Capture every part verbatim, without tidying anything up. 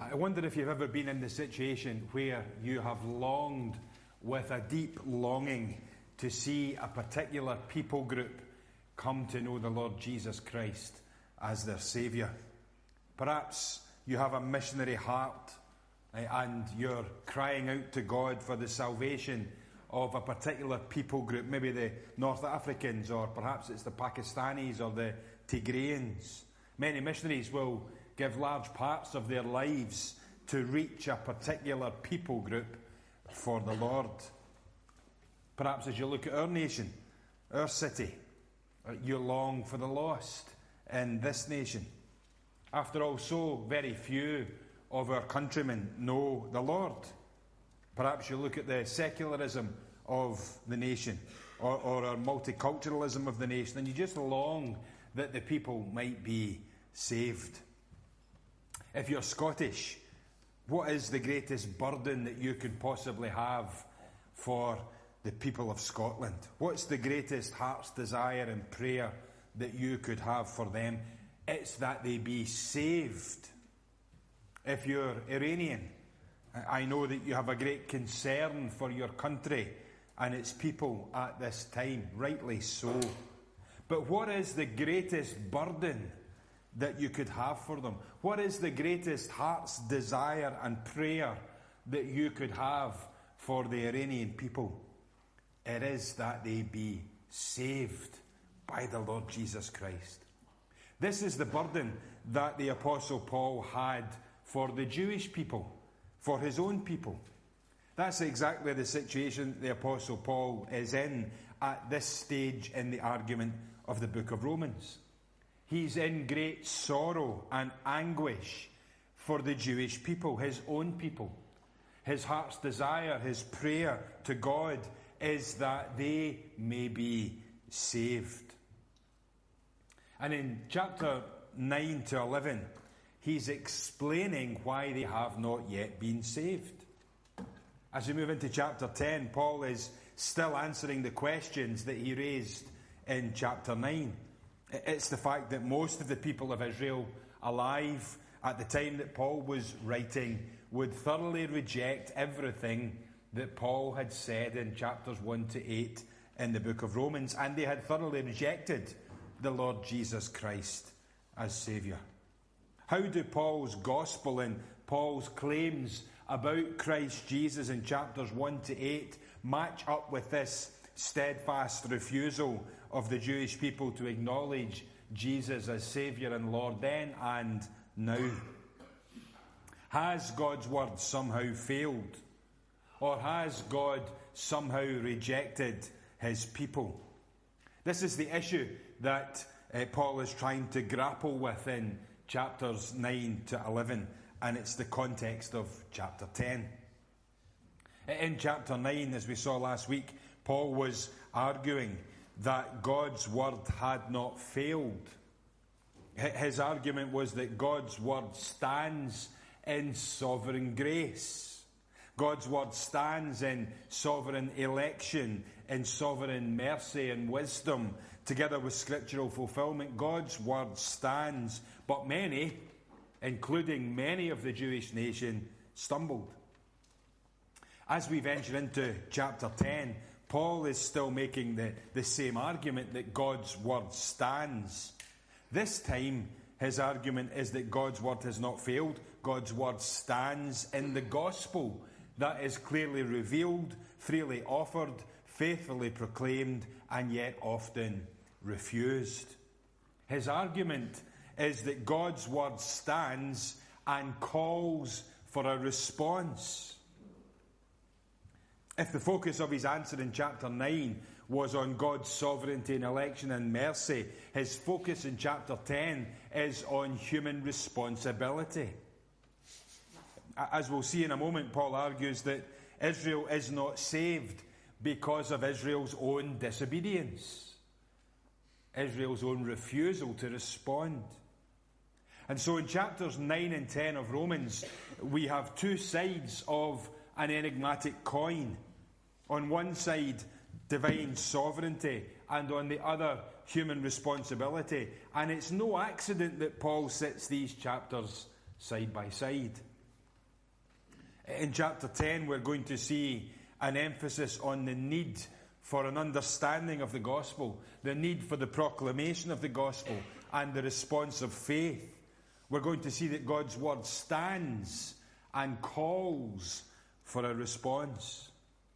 I wonder if you've ever been in the situation where you have longed with a deep longing to see a particular people group come to know the Lord Jesus Christ as their Saviour. Perhaps you have a missionary heart and you're crying out to God for the salvation of a particular people group, maybe the North Africans, or perhaps it's the Pakistanis or the Tigrayans. Many missionaries will give large parts of their lives to reach a particular people group for the Lord. Perhaps as you look at our nation, our city, you long for the lost in this nation. After all, so very few of our countrymen know the Lord. Perhaps you look at the secularism of the nation, or, or our multiculturalism of the nation, and you just long that the people might be saved. If you're Scottish, what is the greatest burden that you could possibly have for the people of Scotland? What's the greatest heart's desire and prayer that you could have for them? It's that they be saved. If you're Iranian, I know that you have a great concern for your country and its people at this time, rightly so. But what is the greatest burden that you could have for them? What is the greatest heart's desire and prayer that you could have for the Iranian people? It is that they be saved by the Lord Jesus Christ. This is the burden that the Apostle Paul had for the Jewish people, for his own people. That's exactly the situation the Apostle Paul is in at this stage in the argument of the book of Romans. He's in great sorrow and anguish for the Jewish people, his own people. His heart's desire, his prayer to God is that they may be saved. And in chapter nine to eleven, he's explaining why they have not yet been saved. As we move into chapter ten, Paul is still answering the questions that he raised in chapter nine. It's the fact that most of the people of Israel alive at the time that Paul was writing would thoroughly reject everything that Paul had said in chapters one to eight in the book of Romans, and they had thoroughly rejected the Lord Jesus Christ as Saviour. How do Paul's gospel and Paul's claims about Christ Jesus in chapters one to eight match up with this steadfast refusal of the Jewish people to acknowledge Jesus as Saviour and Lord then and now? Has God's word somehow failed? Or has God somehow rejected his people? This is the issue that uh, Paul is trying to grapple with in chapters nine to eleven, and it's the context of chapter ten. In chapter nine, as we saw last week, Paul was arguing that God's word had not failed. His argument was that God's word stands in sovereign grace. God's word stands in sovereign election, in sovereign mercy and wisdom, together with scriptural fulfillment. God's word stands, but many, including many of the Jewish nation, stumbled. As we venture into chapter ten, Paul is still making the, the same argument that God's word stands. This time, his argument is that God's word has not failed. God's word stands in the gospel that is clearly revealed, freely offered, faithfully proclaimed, and yet often refused. His argument is that God's word stands and calls for a response. If the focus of his answer in chapter nine was on God's sovereignty and election and mercy, his focus in chapter ten is on human responsibility. As we'll see in a moment, Paul argues that Israel is not saved because of Israel's own disobedience, Israel's own refusal to respond. And so in chapters nine and ten of Romans, we have two sides of an enigmatic coin. On one side, divine sovereignty, and on the other, human responsibility. And it's no accident that Paul sets these chapters side by side. In chapter ten, we're going to see an emphasis on the need for an understanding of the gospel, the need for the proclamation of the gospel, and the response of faith. We're going to see that God's word stands and calls for a response.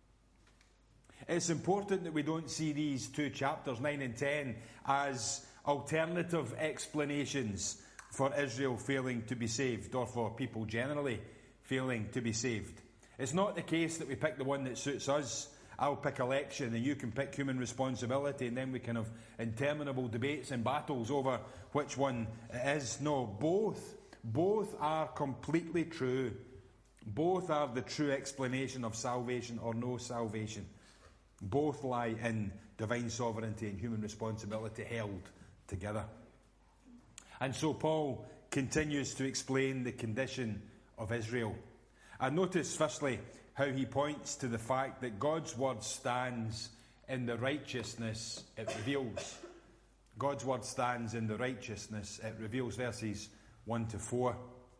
It's important that we don't see these two chapters, nine and ten, as alternative explanations for Israel failing to be saved, or for people generally failing to be saved. It's not the case that we pick the one that suits us. I'll pick election and you can pick human responsibility, and then we can have interminable debates and battles over which one it is. No, both, both are completely true. Both are the true explanation of salvation or no salvation. Both lie in divine sovereignty and human responsibility held together. And so Paul continues to explain the condition of Israel. And notice, firstly, how he points to the fact that God's word stands in the righteousness it reveals. God's word stands in the righteousness it reveals, verses one to four.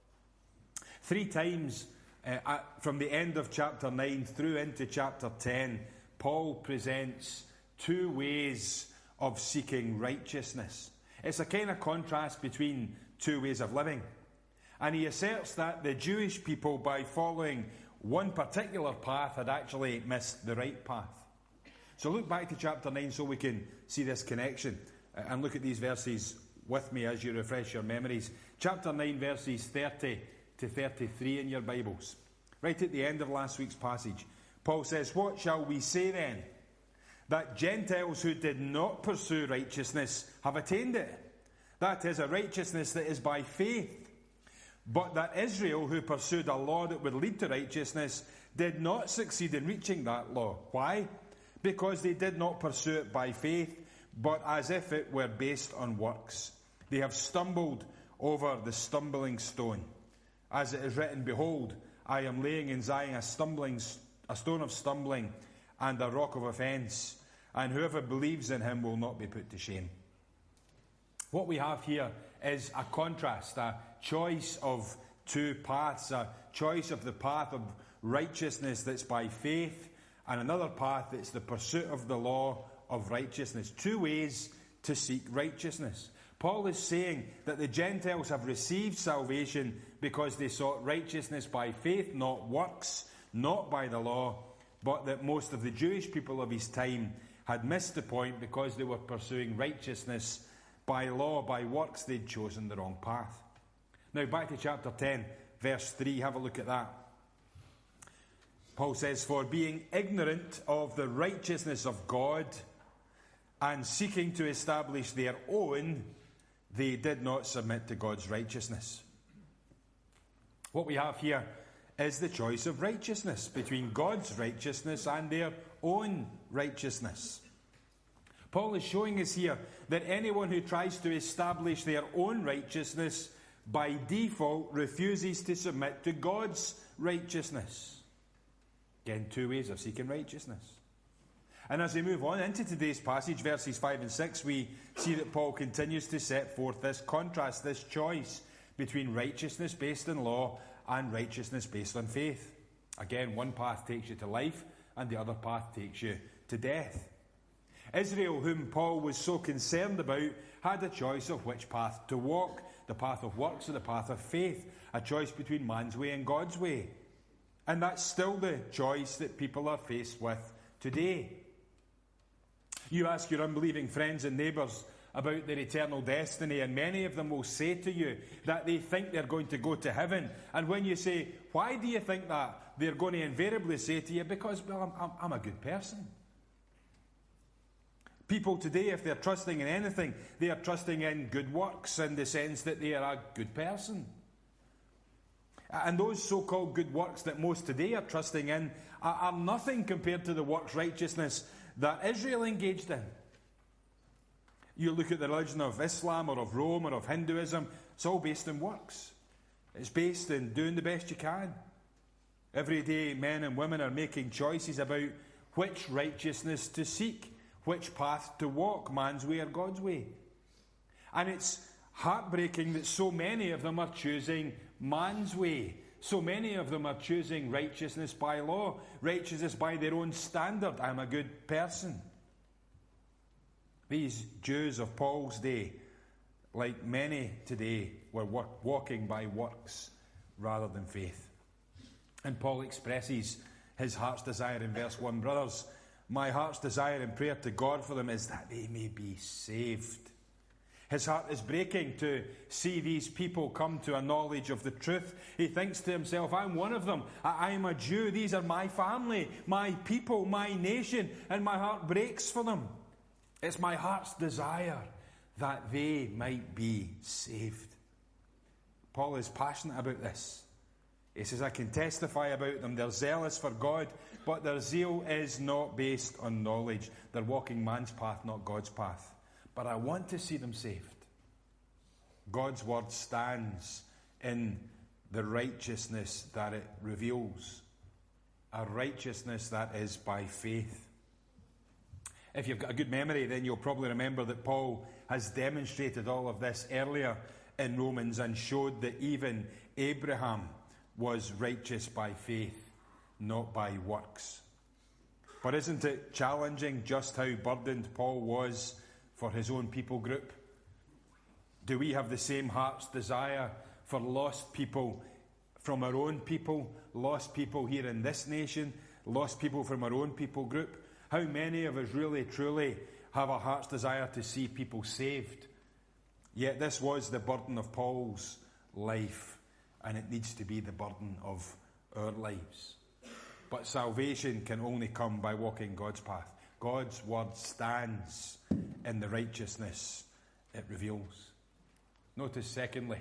Three times uh, at, from the end of chapter nine through into chapter ten, Paul presents two ways of seeking righteousness. It's a kind of contrast between two ways of living. And he asserts that the Jewish people, by following one particular path, had actually missed the right path. So look back to chapter nine so we can see this connection. And look at these verses with me as you refresh your memories. Chapter nine, verses thirty to thirty-three in your Bibles. Right at the end of last week's passage, Paul says, "What shall we say then? That Gentiles who did not pursue righteousness have attained it. That is, a righteousness that is by faith. But that Israel, who pursued a law that would lead to righteousness, did not succeed in reaching that law. Why? Because they did not pursue it by faith, but as if it were based on works. They have stumbled over the stumbling stone. As it is written, Behold, I am laying in Zion a stumbling, a stone of stumbling and a rock of offence, and whoever believes in him will not be put to shame." What we have here is a contrast, a choice of two paths, a choice of the path of righteousness that's by faith, and another path that's the pursuit of the law of righteousness. Two ways to seek righteousness. Paul is saying that the Gentiles have received salvation because they sought righteousness by faith, not works, not by the law, but that most of the Jewish people of his time had missed the point because they were pursuing righteousness by law, by works. They'd chosen the wrong path. Now back to chapter ten, verse three, have a look at that. Paul says, "For being ignorant of the righteousness of God and seeking to establish their own, they did not submit to God's righteousness." What we have here is the choice of righteousness between God's righteousness and their own righteousness. Paul is showing us here that anyone who tries to establish their own righteousness by default refuses to submit to God's righteousness. Again, two ways of seeking righteousness. And as we move on into today's passage, verses five and six, we see that Paul continues to set forth this contrast, this choice between righteousness based on law and righteousness based on faith. Again, one path takes you to life and the other path takes you to death. Israel, whom Paul was so concerned about, had a choice of which path to walk, the path of works or the path of faith, a choice between man's way and God's way. And that's still the choice that people are faced with today. You ask your unbelieving friends and neighbours about their eternal destiny, and many of them will say to you that they think they're going to go to heaven. And when you say, "Why do you think that?" they're going to invariably say to you, "Because, well, I'm, I'm, I'm a good person." People today, if they're trusting in anything, they are trusting in good works in the sense that they are a good person. And those so-called good works that most today are trusting in are, are nothing compared to the works righteousness that Israel engaged in. You look at the religion of Islam or of Rome or of Hinduism, it's all based on works. It's based in doing the best you can. Every day, men and women are making choices about which righteousness to seek, which path to walk, man's way or God's way. And it's heartbreaking that so many of them are choosing man's way, So many of them are choosing righteousness by law, righteousness by their own standard. I'm a good person. These Jews of Paul's day, like many today, were work, walking by works rather than faith. And Paul expresses his heart's desire in verse one. Brothers, my heart's desire and prayer to God for them is that they may be saved. His heart is breaking to see these people come to a knowledge of the truth. He thinks to himself, I'm one of them. I- I'm a Jew. These are my family, my people, my nation, and my heart breaks for them. It's my heart's desire that they might be saved. Paul is passionate about this. He says, I can testify about them. They're zealous for God, but their zeal is not based on knowledge. They're walking man's path, not God's path. But I want to see them saved. God's word stands in the righteousness that it reveals. A righteousness that is by faith. If you've got a good memory, then you'll probably remember that Paul has demonstrated all of this earlier in Romans and showed that even Abraham was righteous by faith, not by works. But isn't it challenging just how burdened Paul was for his own people group? Do we have the same heart's desire for lost people from our own people, lost people here in this nation, lost people from our own people group? How many of us really, truly have a heart's desire to see people saved? Yet this was the burden of Paul's life, and it needs to be the burden of our lives. But salvation can only come by walking God's path. God's word stands in the righteousness it reveals. Notice, secondly,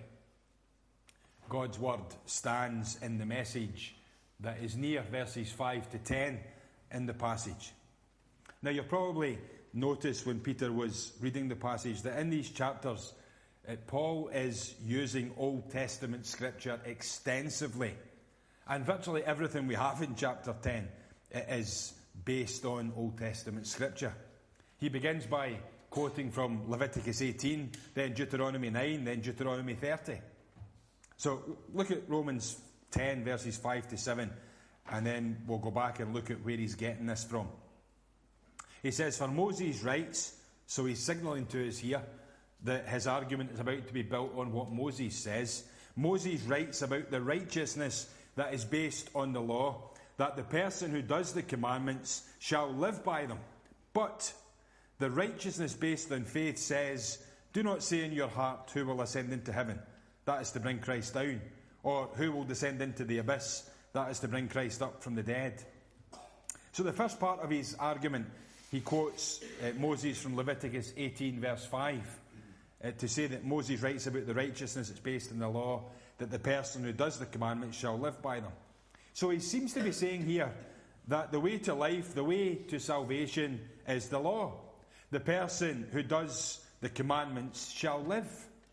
God's word stands in the message that is near verses five to ten in the passage. Now, you'll probably notice when Peter was reading the passage that in these chapters, uh, Paul is using Old Testament scripture extensively. And virtually everything we have in chapter ten is based on Old Testament scripture. He begins by quoting from Leviticus eighteen, then Deuteronomy nine, then Deuteronomy thirty. So look at Romans ten, verses five to seven, and then we'll go back and look at where he's getting this from. He says, for Moses writes, so he's signalling to us here that his argument is about to be built on what Moses says. Moses writes about the righteousness that is based on the law, that the person who does the commandments shall live by them. But the righteousness based on faith says, do not say in your heart, who will ascend into heaven? That is to bring Christ down. Or who will descend into the abyss? That is to bring Christ up from the dead. So the first part of his argument, he quotes uh, Moses from Leviticus eighteen, verse five, uh, to say that Moses writes about the righteousness that's based in the law, that the person who does the commandments shall live by them. So he seems to be saying here that the way to life, the way to salvation is the law. The person who does the commandments shall live.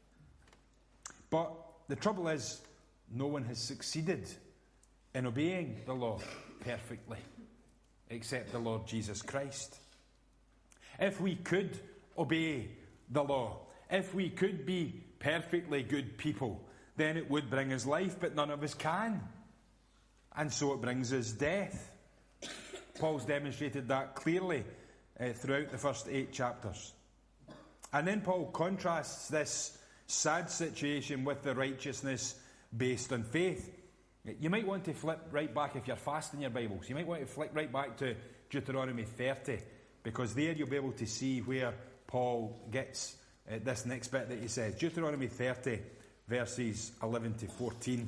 But the trouble is, no one has succeeded in obeying the law perfectly, except the Lord Jesus Christ. If we could obey the law, if we could be perfectly good people, then it would bring us life, but none of us can. And so it brings us death. Paul's demonstrated that clearly uh, throughout the first eight chapters. And then Paul contrasts this sad situation with the righteousness based on faith. You might want to flip right back, if you're fast in your Bibles, you might want to flick right back to Deuteronomy thirty, because there you'll be able to see where Paul gets uh, this next bit that he says. Deuteronomy thirty, verses eleven to fourteen.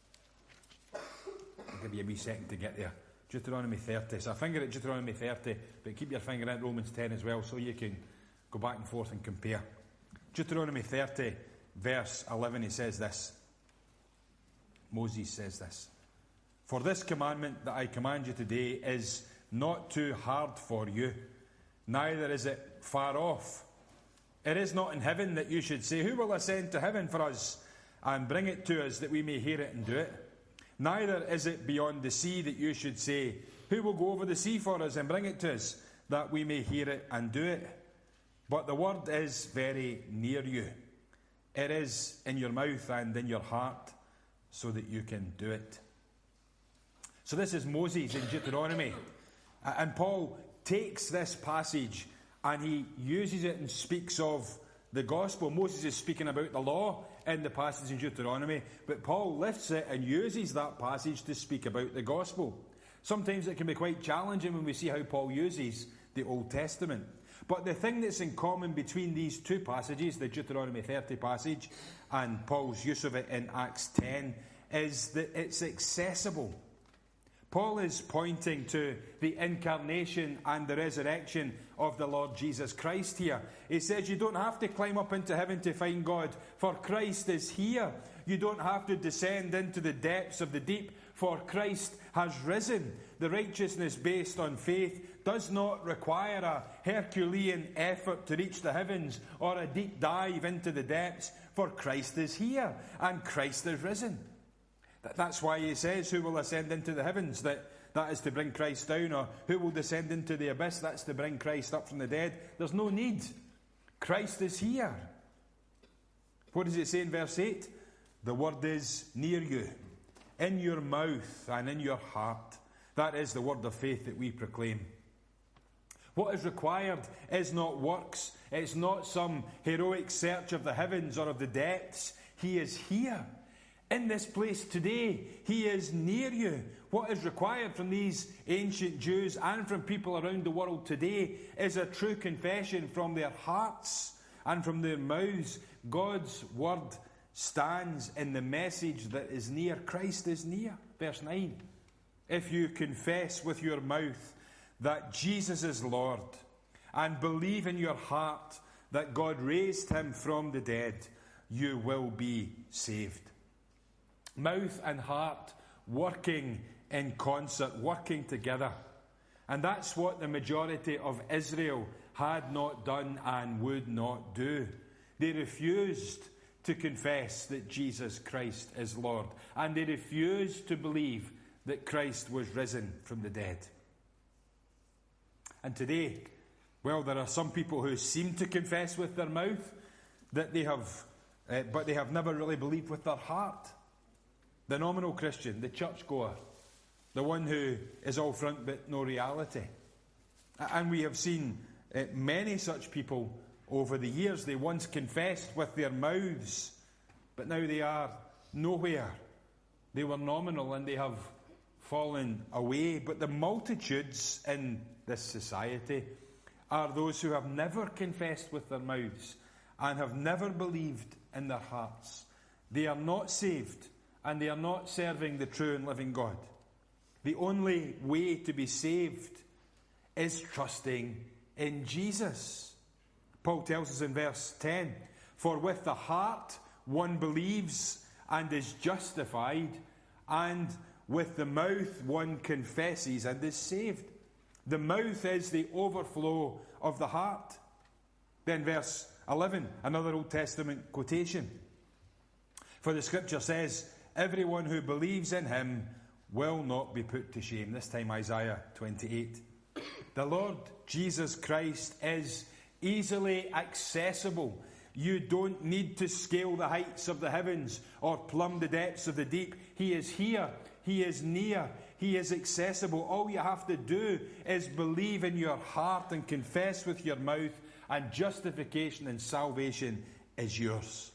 I'll give you a wee second to get there. Deuteronomy thirty. So a finger at Deuteronomy thirty, but keep your finger at Romans ten as well, so you can go back and forth and compare. Deuteronomy thirty, verse eleven, he says this. Moses says this. For this commandment that I command you today is not too hard for you, neither is it far off. It is not in heaven that you should say, who will ascend to heaven for us and bring it to us that we may hear it and do it? Neither is it beyond the sea that you should say, who will go over the sea for us and bring it to us that we may hear it and do it? But the word is very near you. It is in your mouth and in your heart, so that you can do it. So this is Moses in Deuteronomy. And Paul takes this passage and he uses it and speaks of the gospel. Moses is speaking about the law in the passage in Deuteronomy, but Paul lifts it and uses that passage to speak about the gospel. Sometimes it can be quite challenging when we see how Paul uses the Old Testament. But the thing that's in common between these two passages, the Deuteronomy thirty passage and Paul's use of it in Acts ten, is that it's accessible. Paul is pointing to the incarnation and the resurrection of the Lord Jesus Christ here. He says you don't have to climb up into heaven to find God, for Christ is here. You don't have to descend into the depths of the deep, for Christ has risen. The righteousness based on faith does not require a Herculean effort to reach the heavens or a deep dive into the depths, for Christ is here and Christ is risen. That's why he says, who will ascend into the heavens? That, that is to bring Christ down. Or who will descend into the abyss? That's to bring Christ up from the dead. There's no need. Christ is here. What does it say in verse eight? The word is near you, in your mouth and in your heart. That is the word of faith that we proclaim. What is required is not works. It's not some heroic search of the heavens or of the depths. He is here. In this place today, he is near you. What is required from these ancient Jews and from people around the world today is a true confession from their hearts and from their mouths. God's word stands in the message that is near. Christ is near. Verse nine. If you confess with your mouth that Jesus is Lord and believe in your heart that God raised him from the dead, you will be saved. Mouth and heart working in concert, working together. And that's what the majority of Israel had not done and would not do. They refused to confess that Jesus Christ is Lord. And they refused to believe that Christ was risen from the dead. And today, well, there are some people who seem to confess with their mouth that they have, uh, but they have never really believed with their heart. The nominal Christian, the churchgoer, the one who is all front but no reality. And we have seen uh, many such people over the years. They once confessed with their mouths, but now they are nowhere. They were nominal and they have fallen away. But the multitudes in this society are those who have never confessed with their mouths and have never believed in their hearts. They are not saved. And they are not serving the true and living God. The only way to be saved is trusting in Jesus. Paul tells us in verse ten, for with the heart one believes and is justified, and with the mouth one confesses and is saved. The mouth is the overflow of the heart. Then verse eleven, another Old Testament quotation. For the scripture says, everyone who believes in him will not be put to shame. This time Isaiah twenty-eight. The Lord Jesus Christ is easily accessible. You don't need to scale the heights of the heavens or plumb the depths of the deep. He is here. He is near. He is accessible. All you have to do is believe in your heart and confess with your mouth, and justification and salvation is yours.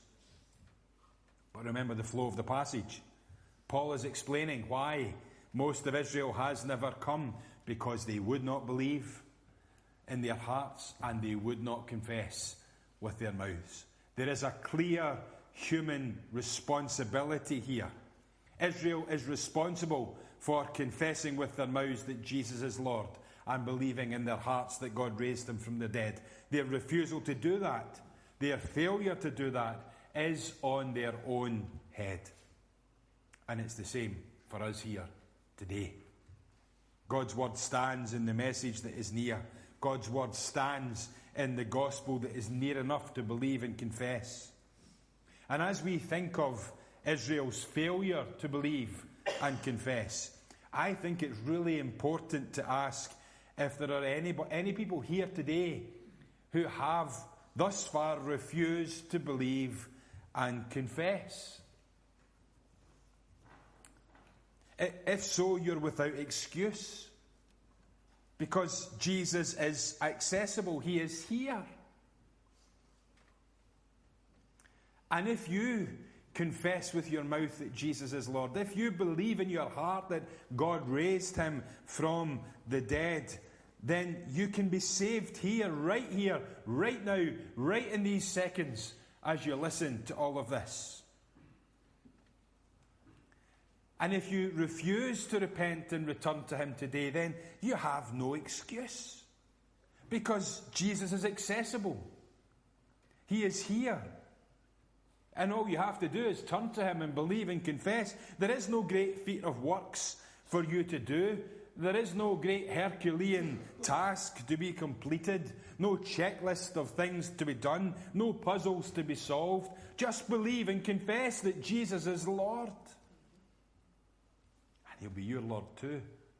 But remember the flow of the passage. Paul is explaining why most of Israel has never come, because they would not believe in their hearts and they would not confess with their mouths. There is a clear human responsibility here. Israel is responsible for confessing with their mouths that Jesus is Lord and believing in their hearts that God raised him from the dead. Their refusal to do that, their failure to do that, is on their own head. And it's the same for us here today. God's word stands in the message that is near. God's word stands in the gospel that is near enough to believe and confess. And as we think of Israel's failure to believe and confess, I think it's really important to ask if there are any, any people here today who have thus far refused to believe and confess. If so, you're without excuse. Because Jesus is accessible. He is here. And if you confess with your mouth that Jesus is Lord, if you believe in your heart that God raised him from the dead, then you can be saved here, right here, right now, right in these seconds as you listen to all of this. And if you refuse to repent and return to him today, then you have no excuse. Because Jesus is accessible. He is here. And all you have to do is turn to him and believe and confess. There is no great feat of works for you to do. There is no great Herculean task to be completed. No checklist of things to be done. No puzzles to be solved. Just believe and confess that Jesus is Lord. And he'll be your Lord too.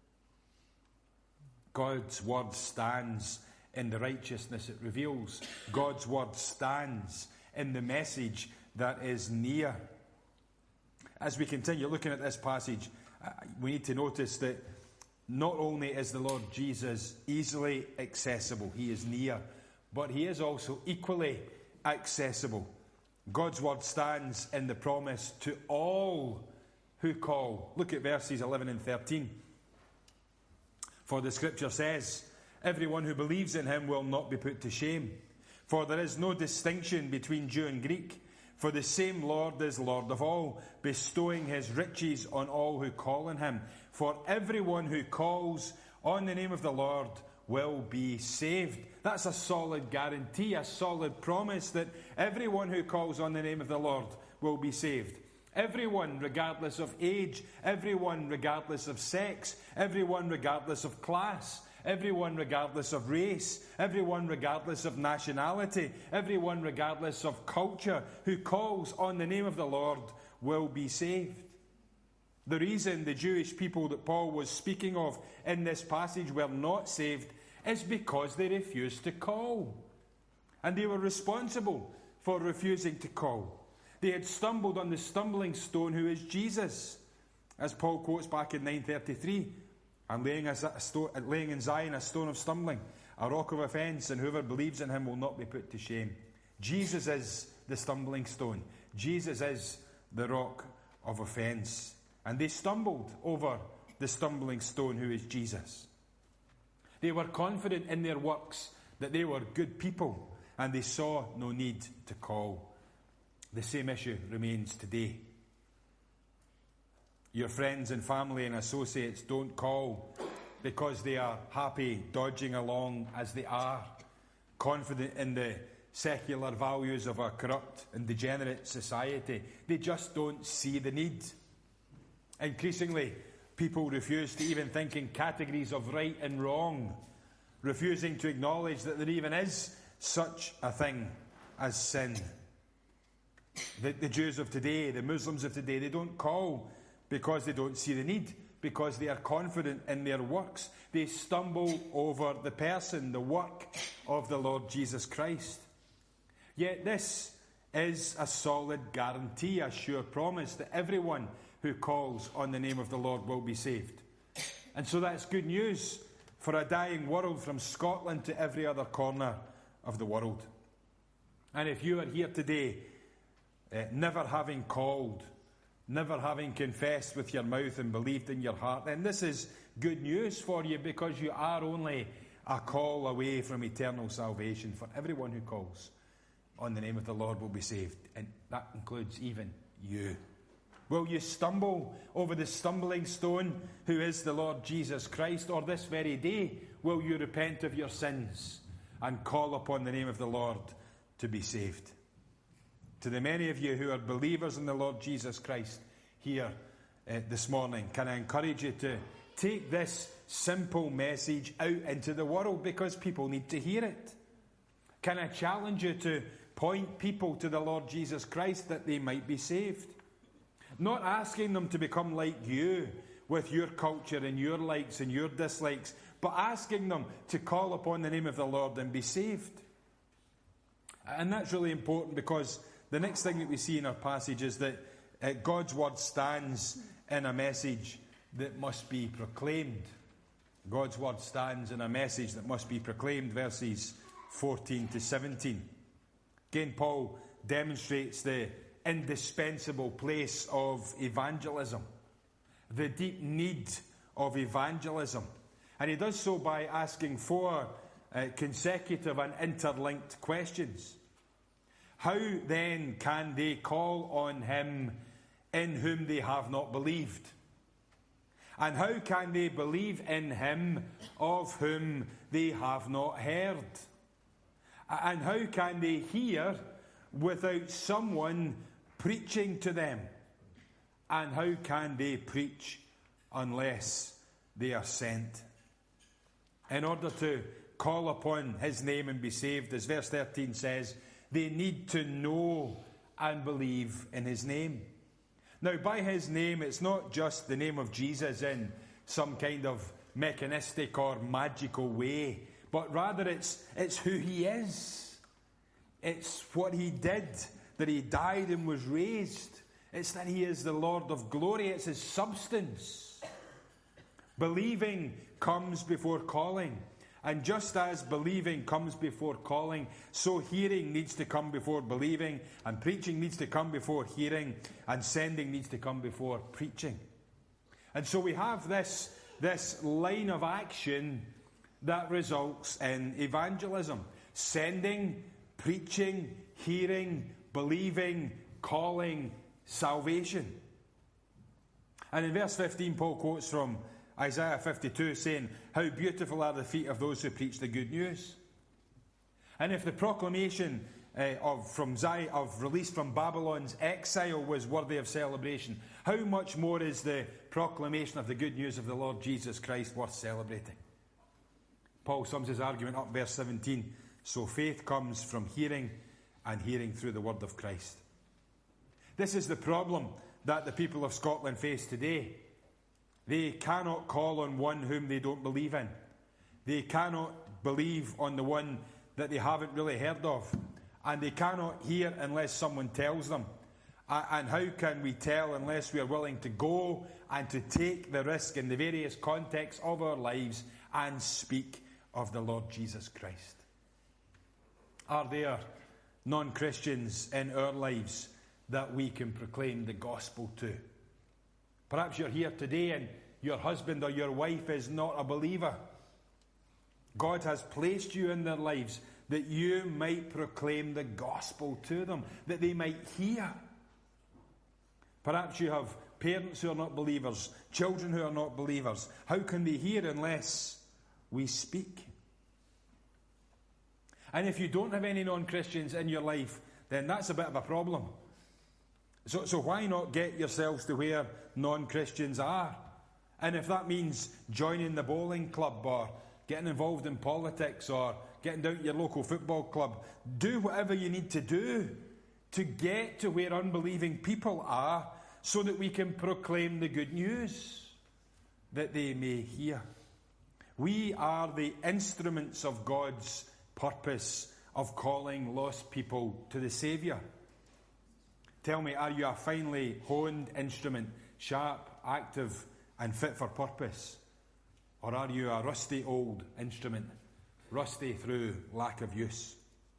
God's word stands in the righteousness it reveals. God's word stands in the message that is near. As we continue looking at this passage, uh, we need to notice that not only is the Lord Jesus easily accessible, he is near, but he is also equally accessible. God's word stands in the promise to all who call. Look at verses eleven and thirteen. For the scripture says, everyone who believes in him will not be put to shame. For there is no distinction between Jew and Greek. For the same Lord is Lord of all, bestowing his riches on all who call on him. For everyone who calls on the name of the Lord will be saved. That's a solid guarantee, a solid promise that everyone who calls on the name of the Lord will be saved. Everyone, regardless of age, everyone, regardless of sex, everyone, regardless of class, everyone regardless of race, everyone regardless of nationality, everyone regardless of culture who calls on the name of the Lord will be saved. The reason the Jewish people that Paul was speaking of in this passage were not saved is because they refused to call. And they were responsible for refusing to call. They had stumbled on the stumbling stone who is Jesus. As Paul quotes back in nine thirty-three, I'm laying, a sto- laying in Zion a stone of stumbling, a rock of offence, and whoever believes in him will not be put to shame. Jesus is the stumbling stone. Jesus is the rock of offence. And they stumbled over the stumbling stone who is Jesus. They were confident in their works that they were good people, and they saw no need to call. The same issue remains today. Your friends and family and associates don't call because they are happy dodging along as they are, confident in the secular values of a corrupt and degenerate society. They just don't see the need. Increasingly, people refuse to even think in categories of right and wrong, refusing to acknowledge that there even is such a thing as sin. The, the Jews of today, the Muslims of today, they don't call because they don't see the need, because they are confident in their works. They stumble over the person, the work of the Lord Jesus Christ. Yet this is a solid guarantee, a sure promise that everyone who calls on the name of the Lord will be saved. And so that's good news for a dying world from Scotland to every other corner of the world. And if you are here today, uh, never having called, never having confessed with your mouth and believed in your heart, then this is good news for you, because you are only a call away from eternal salvation. For everyone who calls on the name of the Lord will be saved, and that includes even you. Will you stumble over the stumbling stone who is the Lord Jesus Christ, or this very day will you repent of your sins and call upon the name of the Lord to be saved? To the many of you who are believers in the Lord Jesus Christ here uh, this morning, can I encourage you to take this simple message out into the world, because people need to hear it? Can I challenge you to point people to the Lord Jesus Christ that they might be saved? Not asking them to become like you with your culture and your likes and your dislikes, but asking them to call upon the name of the Lord and be saved. And that's really important, because the next thing that we see in our passage is that uh, God's word stands in a message that must be proclaimed. God's word stands in a message that must be proclaimed, verses fourteen to seventeen. Again, Paul demonstrates the indispensable place of evangelism, the deep need of evangelism. And he does so by asking four uh, consecutive and interlinked questions. How then can they call on him in whom they have not believed? And how can they believe in him of whom they have not heard? And how can they hear without someone preaching to them? And how can they preach unless they are sent? In order to call upon his name and be saved, as verse thirteen says, they need to know and believe in his name. Now, by his name, it's not just the name of Jesus in some kind of mechanistic or magical way, but rather it's, it's who he is. It's what he did, that he died and was raised. It's that he is the Lord of glory. It's his substance. Believing comes before calling. And just as believing comes before calling, so hearing needs to come before believing, and preaching needs to come before hearing, and sending needs to come before preaching. And so we have this, this line of action that results in evangelism. Sending, preaching, hearing, believing, calling, salvation. And in verse fifteen, Paul quotes from Isaiah fifty-two, saying, how beautiful are the feet of those who preach the good news. And if the proclamation uh, of, from Zion, of release from Babylon's exile was worthy of celebration, how much more is the proclamation of the good news of the Lord Jesus Christ worth celebrating? Paul sums his argument up, verse seventeen. So faith comes from hearing, and hearing through the word of Christ. This is the problem that the people of Scotland face today. They cannot call on one whom they don't believe in. They cannot believe on the one that they haven't really heard of. And they cannot hear unless someone tells them. And how can we tell unless we are willing to go and to take the risk in the various contexts of our lives and speak of the Lord Jesus Christ? Are there non-Christians in our lives that we can proclaim the gospel to? Perhaps you're here today and your husband or your wife is not a believer. God has placed you in their lives that you might proclaim the gospel to them, that they might hear. Perhaps you have parents who are not believers, children who are not believers. How can they hear unless we speak? And if you don't have any non-Christians in your life, then that's a bit of a problem. So, so why not get yourselves to where non-Christians are? And if that means joining the bowling club or getting involved in politics or getting down to your local football club, do whatever you need to do to get to where unbelieving people are so that we can proclaim the good news, that they may hear. We are the instruments of God's purpose of calling lost people to the Saviour. Tell me, are you a finely honed instrument, sharp, active, and fit for purpose? Or are you a rusty old instrument, rusty through lack of use?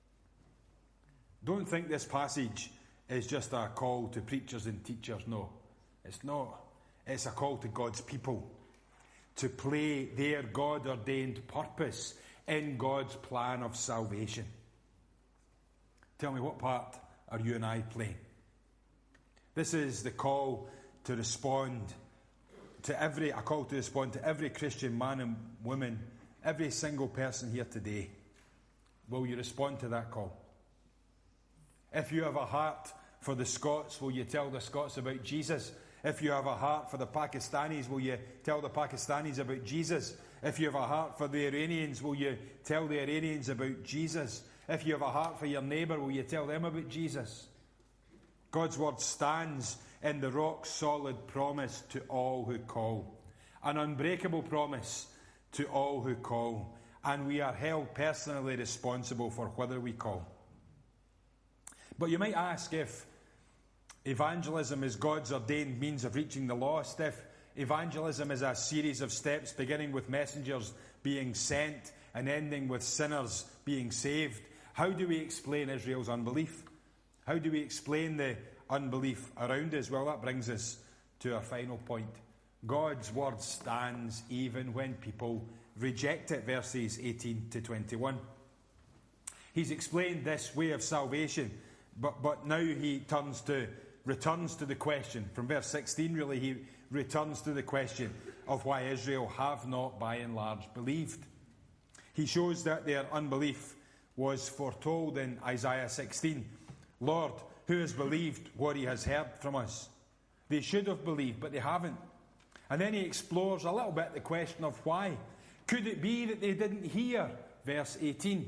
Don't think this passage is just a call to preachers and teachers. No, it's not. It's a call to God's people to play their God-ordained purpose in God's plan of salvation. Tell me, what part are you and I playing? This is the call to respond to every, a call to respond to every Christian man and woman, every single person here today. Will you respond to that call? If you have a heart for the Scots, will you tell the Scots about Jesus? If you have a heart for the Pakistanis, will you tell the Pakistanis about Jesus? If you have a heart for the Iranians, will you tell the Iranians about Jesus? If you have a heart for your neighbour, will you tell them about Jesus? God's word stands in the rock-solid promise to all who call. An unbreakable promise to all who call. And we are held personally responsible for whether we call. But you might ask, if evangelism is God's ordained means of reaching the lost, if evangelism is a series of steps beginning with messengers being sent and ending with sinners being saved. How do we explain Israel's unbelief? How do we explain the unbelief around us? Well, that brings us to our final point. God's word stands even when people reject it, verses eighteen to twenty-one. He's explained this way of salvation, but, but now he turns to, returns to the question. From verse sixteen, really, he returns to the question of why Israel have not, by and large, believed. He shows that their unbelief was foretold in Isaiah sixteen. Lord, who has believed what he has heard from us? They should have believed, but they haven't. And then he explores a little bit the question of why. Could it be that they didn't hear? Verse eighteen.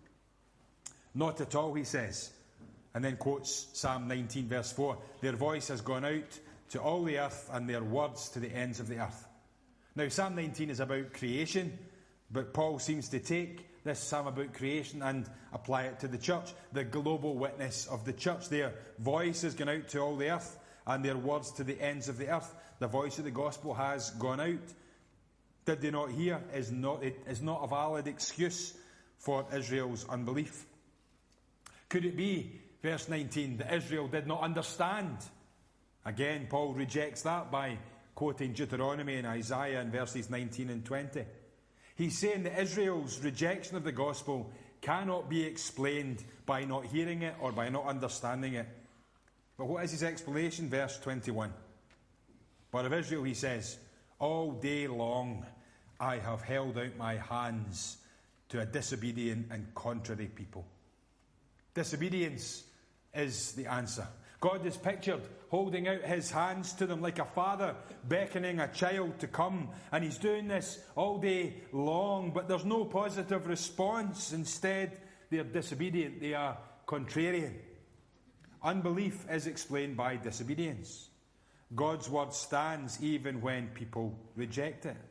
Not at all, he says. And then quotes Psalm nineteen, verse four. Their voice has gone out to all the earth, and their words to the ends of the earth. Now, Psalm nineteen is about creation, but Paul seems to take this psalm about creation and apply it to the church, the global witness of the church. Their voice has gone out to all the earth, and their words to the ends of the earth. The voice of the gospel has gone out. Did they not hear? Is not, it is not a valid excuse for Israel's unbelief. Could it be, verse nineteen, that Israel did not understand? Again, Paul rejects that by quoting Deuteronomy and Isaiah in verses nineteen and twenty. He's saying that Israel's rejection of the gospel cannot be explained by not hearing it or by not understanding it. But what is his explanation? Verse twenty-one. But of Israel he says, all day long I have held out my hands to a disobedient and contrary people. Disobedience is the answer. God is pictured holding out his hands to them like a father beckoning a child to come. And he's doing this all day long, but there's no positive response. Instead, they're disobedient. They are contrarian. Unbelief is explained by disobedience. God's word stands even when people reject it.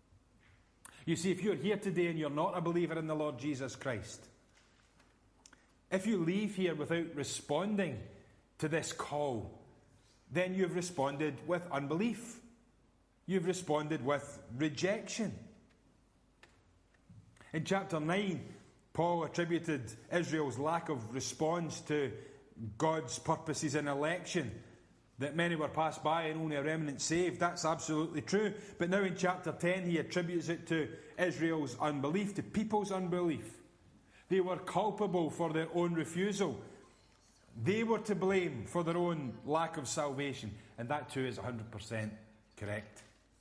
You see, if you're here today and you're not a believer in the Lord Jesus Christ, if you leave here without responding to this call, then you've responded with unbelief. You've responded with rejection. In chapter nine, Paul attributed Israel's lack of response to God's purposes in election, that many were passed by and only a remnant saved. That's absolutely true. But now in chapter ten, he attributes it to Israel's unbelief, to people's unbelief. They were culpable for their own refusal. They were to blame for their own lack of salvation. And that too is one hundred percent correct.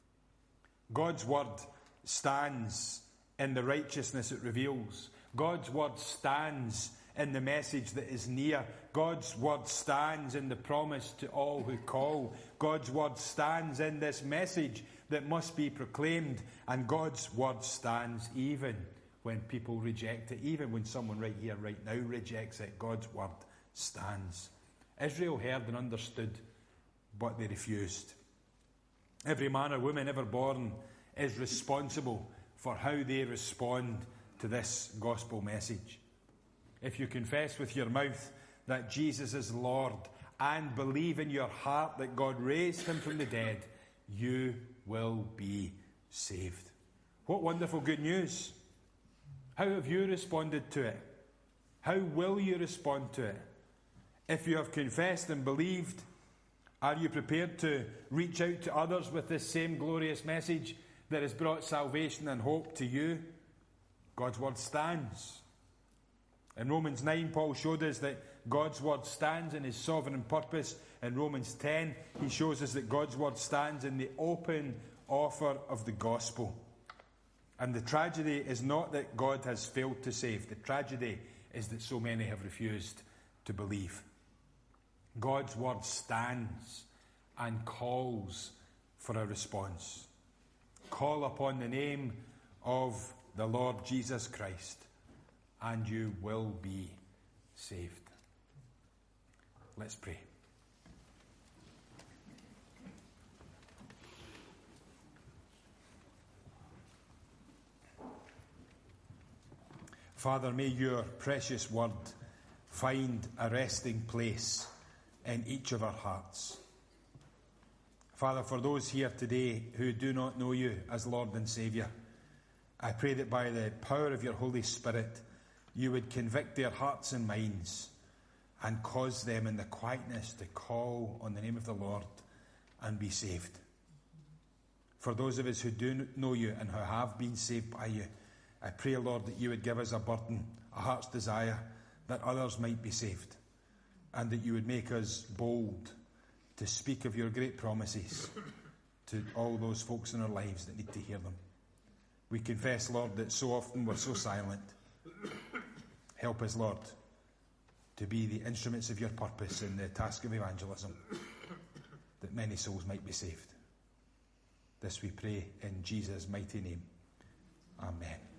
God's word stands in the righteousness it reveals. God's word stands in the message that is near. God's word stands in the promise to all who call. God's word stands in this message that must be proclaimed. And God's word stands even when people reject it. Even when someone right here, right now rejects it, God's word stands. Israel heard and understood, but they refused. Every man or woman ever born is responsible for how they respond to this gospel message. If you confess with your mouth that Jesus is Lord and believe in your heart that God raised him from the dead, you will be saved. What wonderful good news. How have you responded to it? How will you respond to it? If you have confessed and believed, are you prepared to reach out to others with this same glorious message that has brought salvation and hope to you? God's word stands. In Romans nine, Paul showed us that God's word stands in his sovereign purpose. In Romans ten, he shows us that God's word stands in the open offer of the gospel. And the tragedy is not that God has failed to save. The tragedy is that so many have refused to believe. God's word stands and calls for a response. Call upon the name of the Lord Jesus Christ, and you will be saved. Let's pray. Father, may your precious word find a resting place in each of our hearts. Father, for those here today who do not know you as Lord and Saviour, I pray that by the power of your Holy Spirit, you would convict their hearts and minds and cause them in the quietness to call on the name of the Lord and be saved. For those of us who do know you and who have been saved by you, I pray, Lord, that you would give us a burden, a heart's desire, that others might be saved, and that you would make us bold to speak of your great promises to all those folks in our lives that need to hear them. We confess, Lord, that so often we're so silent. Help us, Lord, to be the instruments of your purpose in the task of evangelism, that many souls might be saved. This we pray in Jesus' mighty name. Amen.